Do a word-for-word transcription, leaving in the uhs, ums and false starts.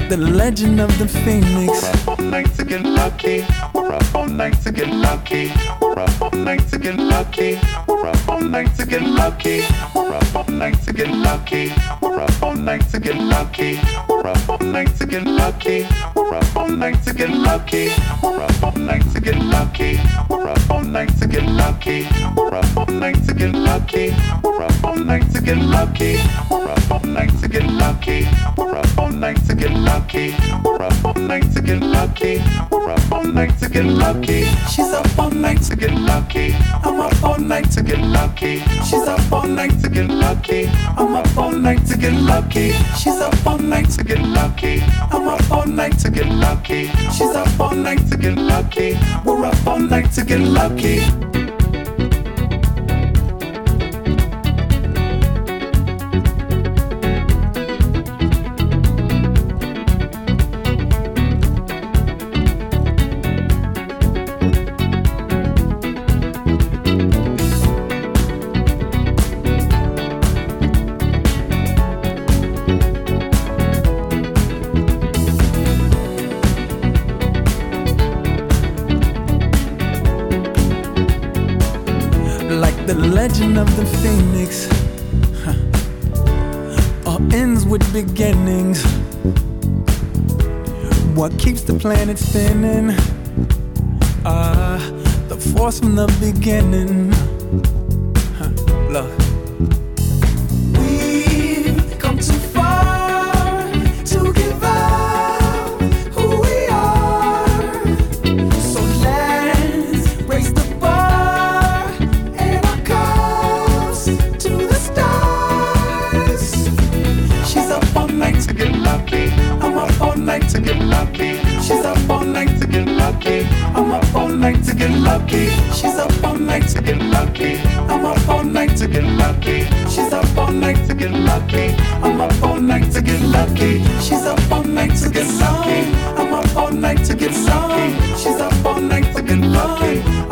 The legend of the phoenix. We're up all night to get lucky. We're up all night to get lucky. We're up all night to get lucky. We're up all night to get lucky. We're up all night to get lucky. We're up all night to get lucky. We're up all night to get lucky. We're up all night to get lucky. We're up all night to get lucky. We're up all night to get lucky. We're up all night to get lucky. We're up all night to get lucky. We're up all night to get lucky. We're up all night to get lucky. We're up all night to get lucky. We're up all night to get lucky. She's up all night To get lucky. I'm up all night To get lucky. She's up all night To get lucky. I'm up all night To get lucky. She's up all night To get lucky. I'm up all night To get lucky. She's up all night To get lucky. We're up all night to get lucky. Like the legend of the phoenix, huh. All ends with beginnings. What keeps the planet spinning? Ah, uh, the force from the beginning. Huh. Look, we've come too far to give up who we are. So let's raise the bar and our cups to the stars. She's up all night To get lucky. I'm up all night To get lucky. She's up all night To get lucky. I'm up all night to get lucky. She's up all night To get lucky. I'm up all night To get lucky. She's up all night To get lucky. I'm up all night to get lucky. She's up all night to get lucky. I'm up all night to get lucky. She's up all night to get lucky.